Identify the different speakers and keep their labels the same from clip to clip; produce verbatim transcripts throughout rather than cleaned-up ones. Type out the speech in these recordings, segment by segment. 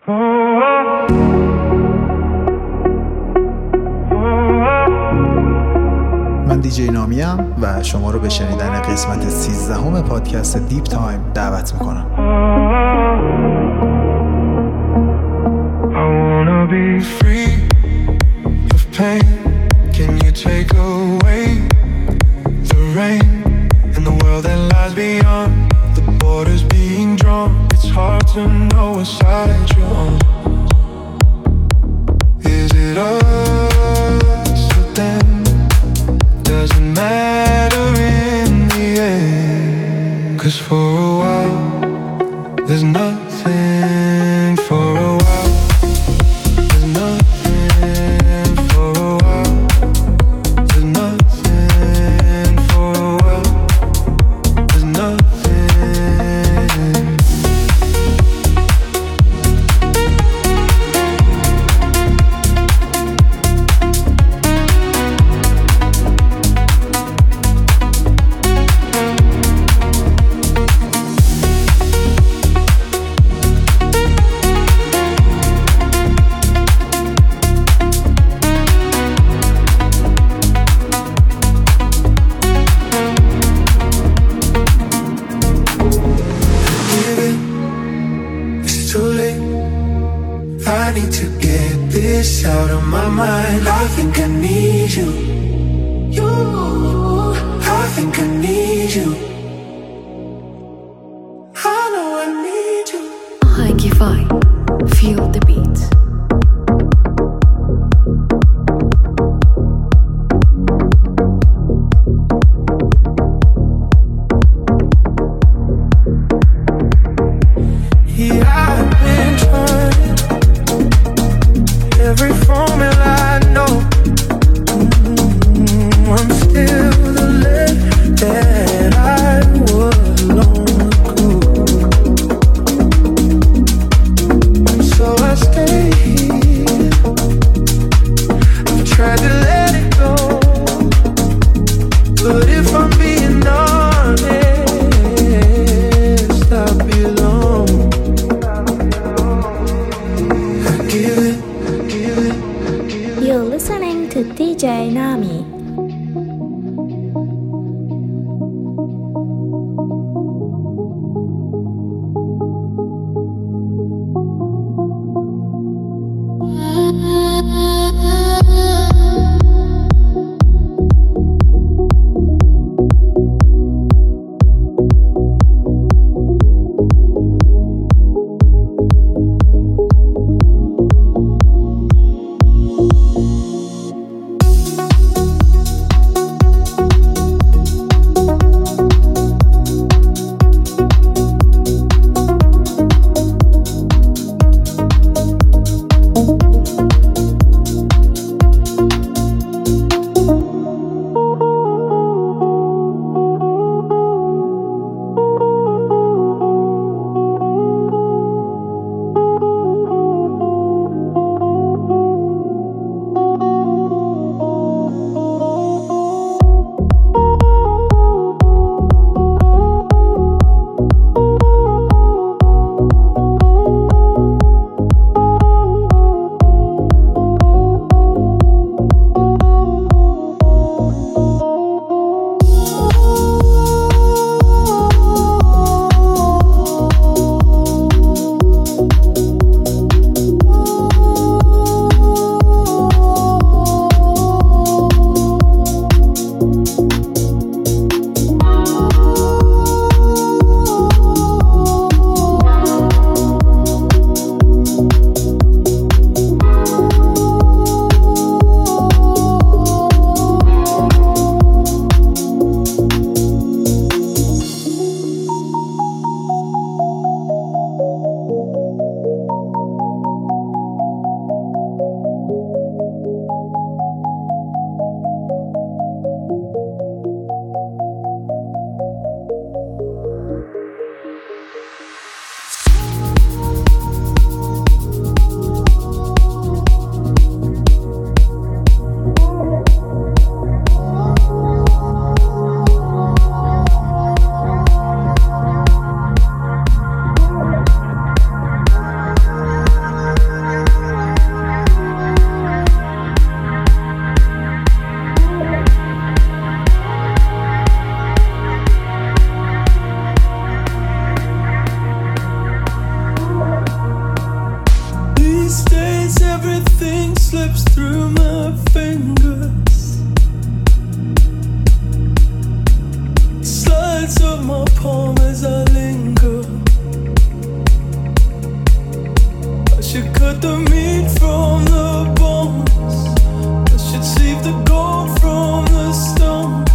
Speaker 1: من دیجی نامیم و شما رو به شنیدن قسمت سیزدهم پادکست دیپ تایم دعوت میکنم.
Speaker 2: I wanna be free of pain. Can you take away the rain in the world that lies beyond the borders being drawn? It's hard to know what side you're on. Is it us or them? Doesn't matter in the end. 'Cause for a while there's nothing. For a while there's nothing. For a while there's nothing. For a while there's nothing. I need to get this out of my mind. I think I need you. You, I think I need you. I know I need you.
Speaker 3: Hi-Fi, feel the beat.
Speaker 2: Yeah, I've been trying every formula I know. Mm-hmm. I'm still the lead that I was long ago. So I stay cut the meat from the bones. I should save the gold from the stones.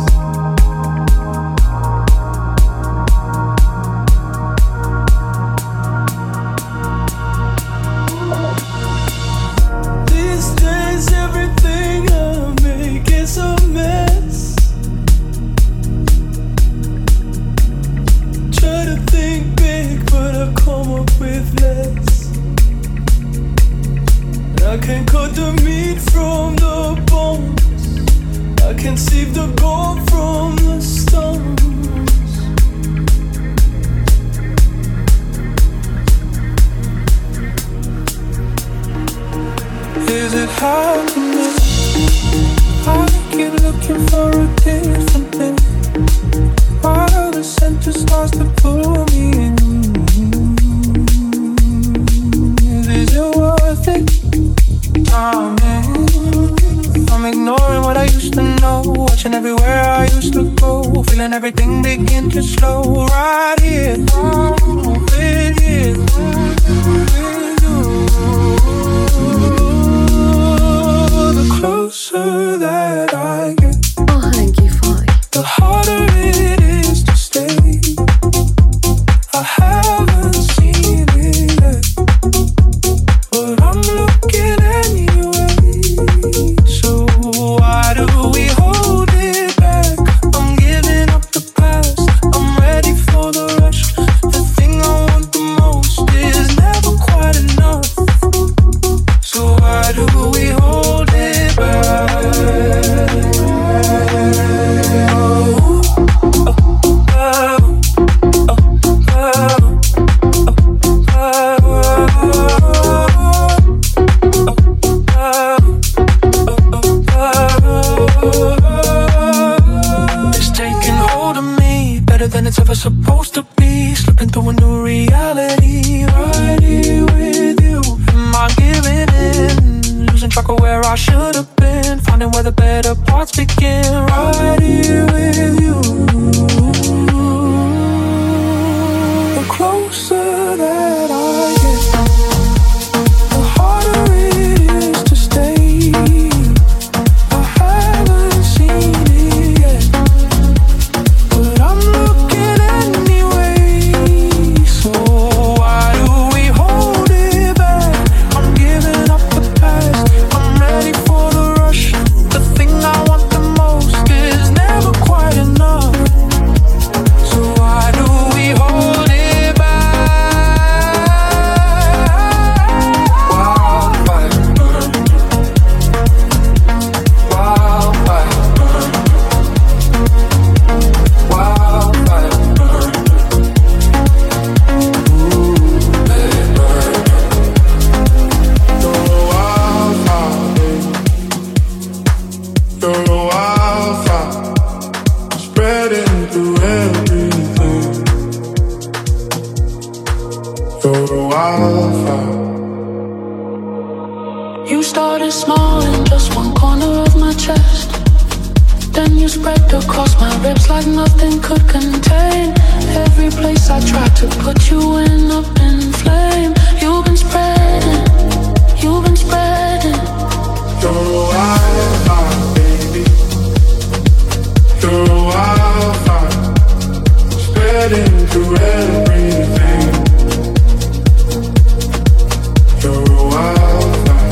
Speaker 2: These days everything I make is a mess. Try to think big, but I come up with less. I can cut the meat from the bones. I can save the gold from the stones. Is it happiness? I keep looking for a different thing. Why are the center stars to pull me in? Is it worth it? I'm ignoring what I used to know, watching everywhere I used to go, feeling everything begin to slow. Right here, with you, with you. The closer that I get,
Speaker 3: Oh, Hanky Five.
Speaker 2: the harder it is to stay. I haven't seen it yet, but I'm looking anyway. So why do we hold it back? I'm giving up the past. I'm ready for the rush. The thing I want the most is never quite enough. So why do we hold it back? Oh, oh, oh, oh, It's taking hold of me better than it's ever supposed to be. Slipping through a new reality, right here with you. Am I giving in? Losing track of where I should have been. Finding where the better parts begin, right here with you. The closer that I get, the harder it is to stay. I haven't seen it yet, but I'm looking anyway. So why do we hold it back? I'm giving up the past. I'm ready for the rush. The thing I want the most is never quite enough. So why do we hold it back? Wildfire burn. Wildfire burn. Wildfire burn. Ooh, let it burn. You're a wildfire, baby. You're a wildfire, spreading through everything. You're a wildfire.
Speaker 4: You started small in just one corner of my chest. Then you spread across my ribs like nothing could contain. Every place I tried to put you in, up in flame. You've been spreading, you've been spreading.
Speaker 2: You're a wildfire, baby. You're a wildfire, spreading through everything. You're a wildfire.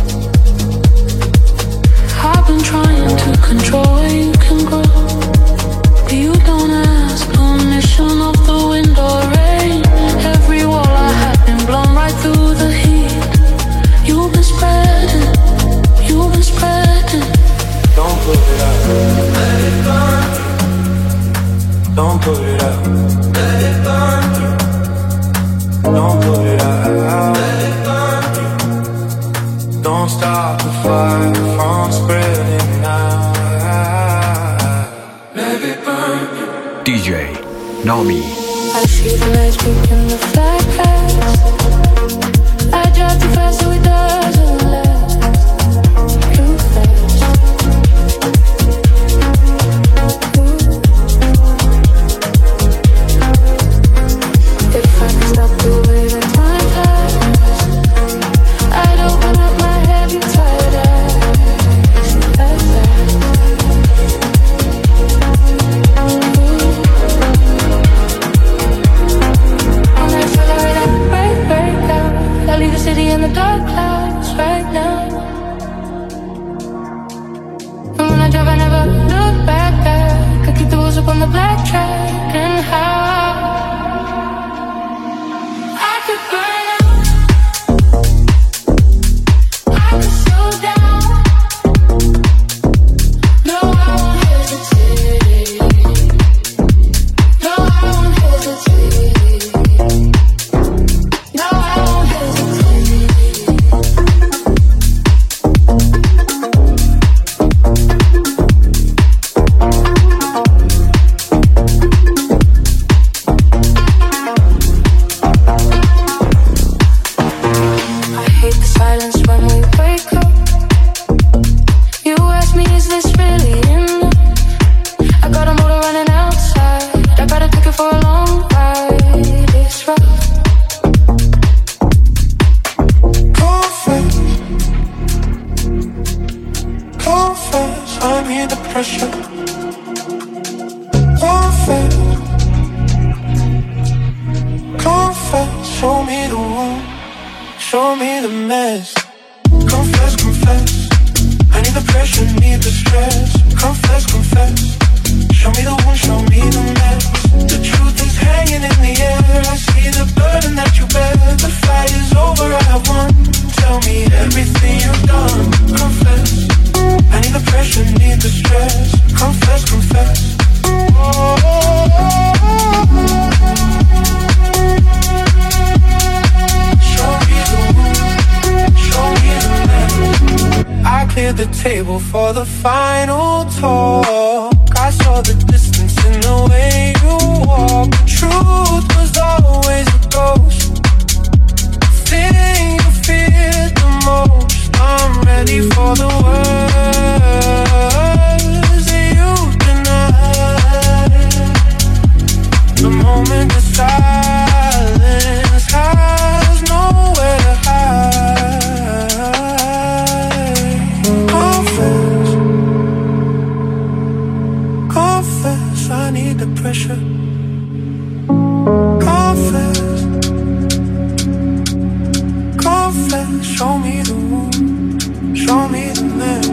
Speaker 4: I've been trying to control where you can grow, but you don't ask permission of the wind or rain. Every wall I had been blown right through the heat. You've been spreading, you've been spreading.
Speaker 2: Don't put it out. Let it burn. Don't put it out. Let it burn. Don't put it out. Let it burn. Don't stop the fire from spreading now. Let it burn.
Speaker 5: D J Nomi.
Speaker 4: I see the lights peeking the flag past. I drive too fast so it doesn't last. Too fast. Ooh. If I can stop the way that time passes, dark clouds right now. And when I drive, I never look back. I could keep the wheels up on the black track. And how I could burn out, I could slow down. No, I won't hesitate. No, I won't hesitate. No, I won't hesitate. I hate the silence when we wake up. You ask me, is this really enough? I got a motor running outside. I got a ticket for a long ride. It's rough.
Speaker 2: Confess, confess, I'm in the pressure. Confess, confess, show me the wound, show me the mess. Confess, confess, I need the pressure, need the stress. Confess, confess, show me the wound, show me the mess. The truth is hanging in the air. I see the burden that you bear. The fight is over, I have won. Tell me everything you've done. Confess, I need the pressure, need the stress. Confess, confess. Show me the wound, show me the mess. I cleared the table for the final talk. I saw the distance in the way you walk. The truth was always a ghost. Thing you feared the most. I'm ready for the words that you denied. The moment the silence has nowhere to hide. Confess, confess, I need the pressure. Confess, confess, show me the wound, show me the mess.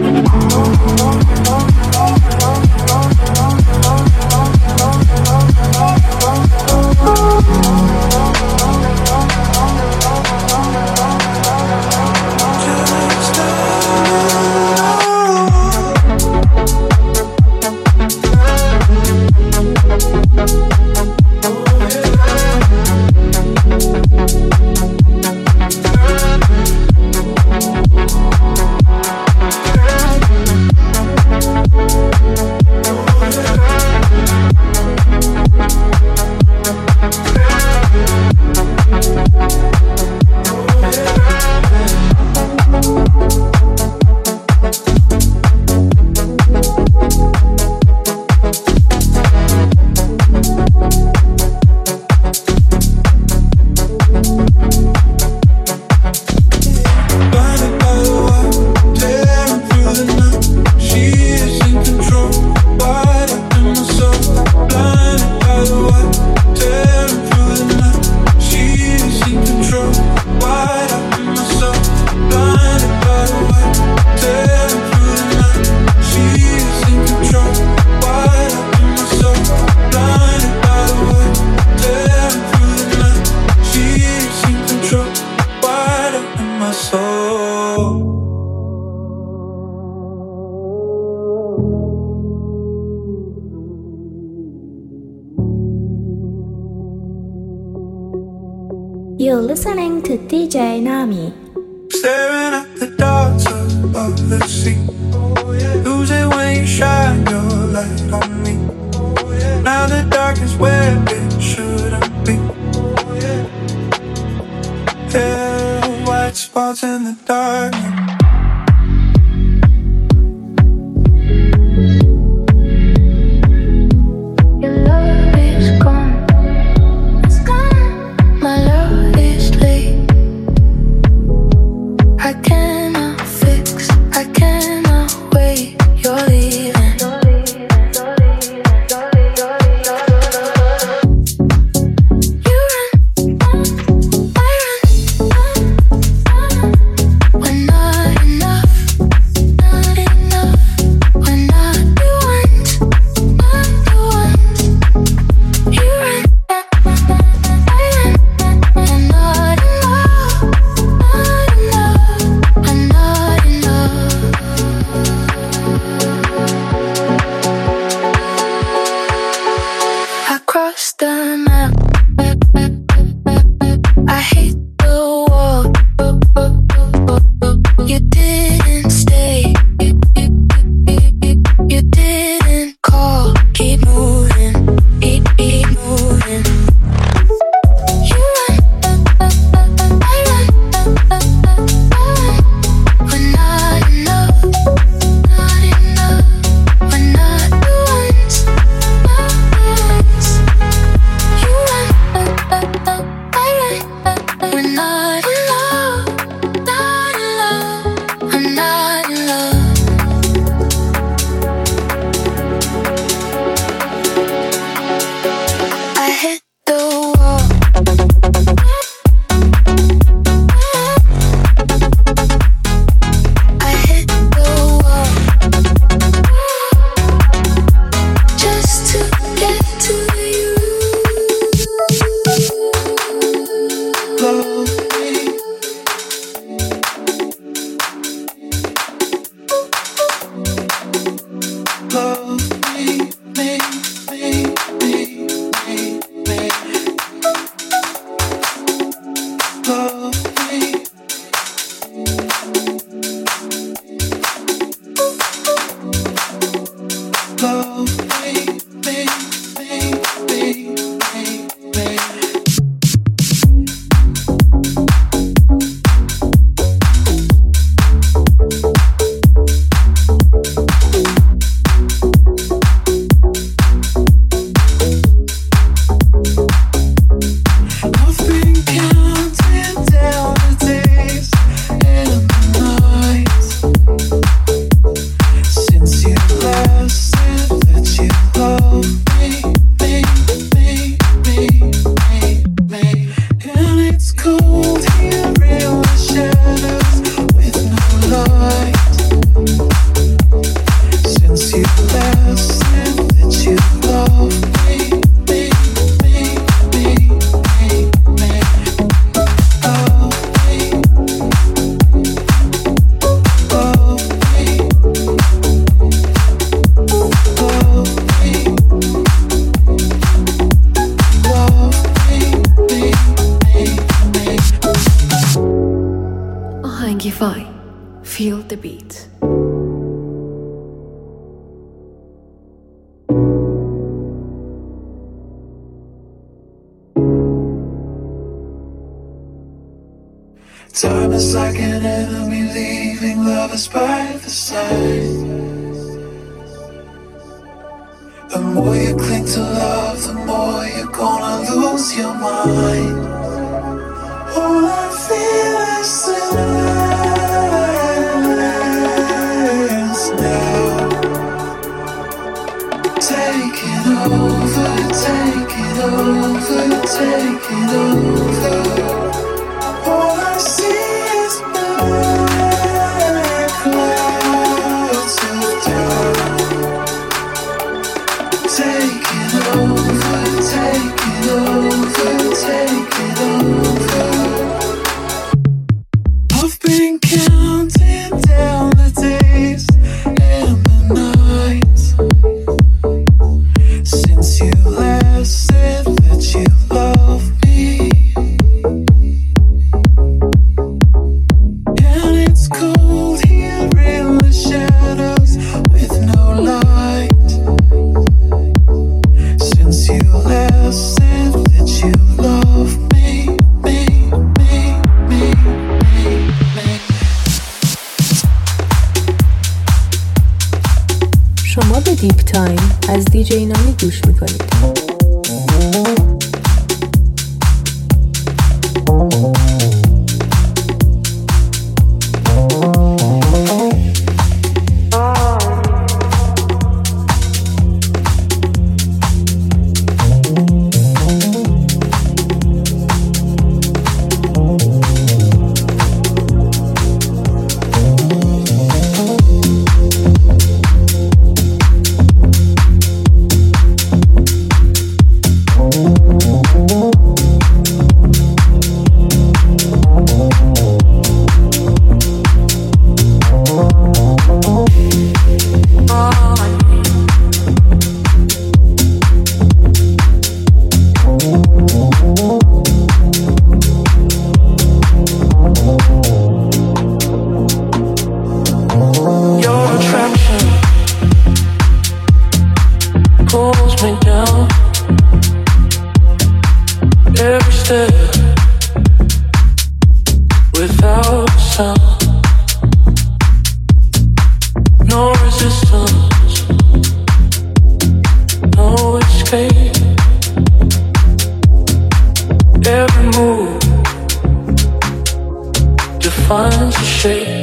Speaker 6: You're listening to D J Nami.
Speaker 2: Staring at the dots above the sea. Lose it when you shine your light on me. Now the dark is where it shouldn't be. Yeah, white spots in the dark.
Speaker 4: You run, I run.
Speaker 3: Feel the beat.
Speaker 2: Time is like an enemy leaving lovers by the side. The more you cling to love, the more you're gonna lose your mind. All I feel is silence now. Take it over, take it over, take it over. All I see is black clouds of doubt. Take it over, take it over, take it over. I've been counting down the days and the nights since you last said that you love me. And it's cold here in the shadows with no light. Since you last said that you love me, me, me, me, me, me.
Speaker 7: شما به دیپ تایم از دیجی نامی گوش میکنید.
Speaker 4: finds a shape.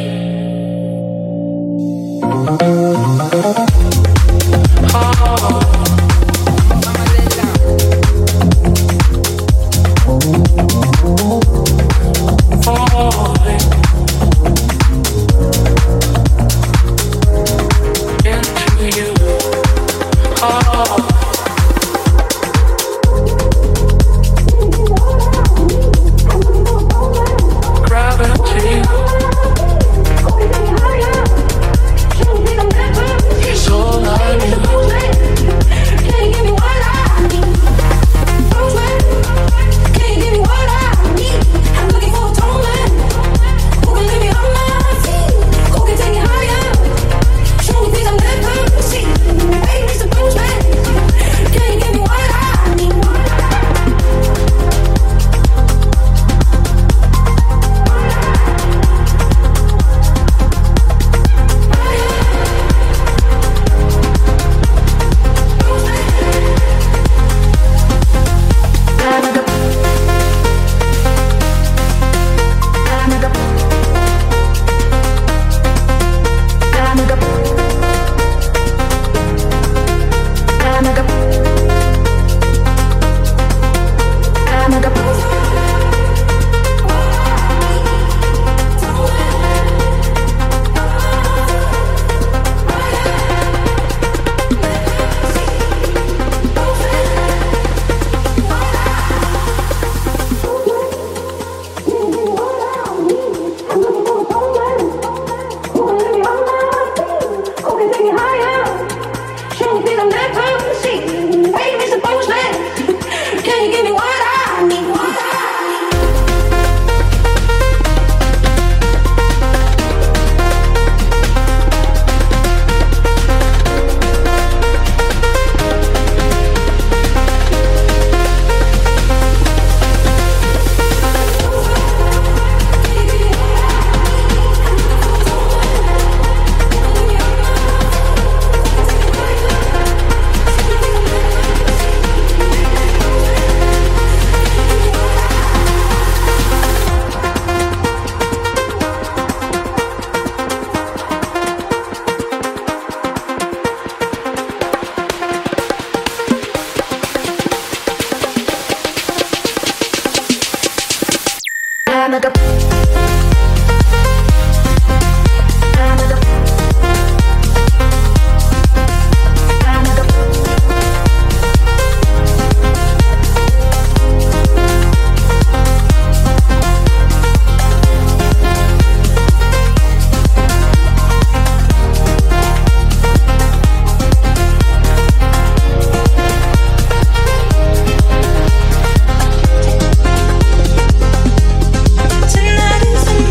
Speaker 8: Tonight is the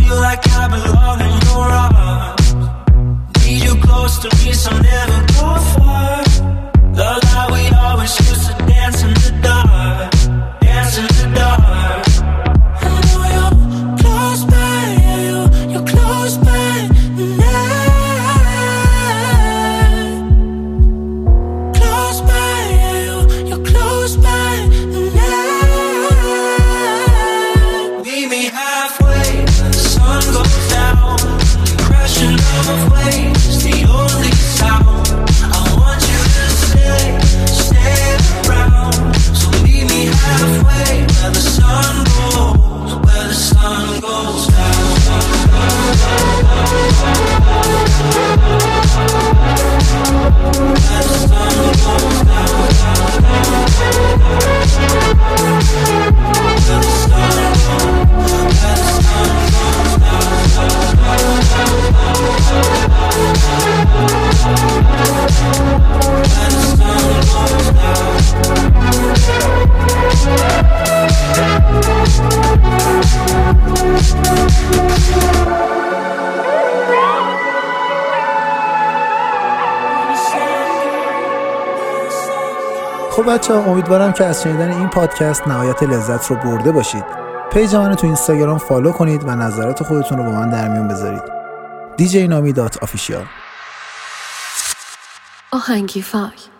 Speaker 8: feel like I belong in your arms. Need you close to me, so never go far. Love how we always used to dance in the dark, dance in the dark. I know you're close by, yeah, you, you're close by now. Close by, yeah, you, you're close by now. Meet me halfway, the sun goes down. The crashing of waves, the only sound. I want you to stay, stay around. So meet me halfway, where the sun goes, where the sun goes down. Where the sun goes down. Where the sun goes, where the sun goes down. Where the sun goes down.
Speaker 1: خب بچه ها، امیدوارم که از شنیدن این پادکست نهایت لذت رو برده باشید. پیج منو تو اینستاگرام فالو کنید و نظرات خودتون رو با من در میون بذارید. دی جی نامی دات آفیشیال.
Speaker 3: آهنگی فای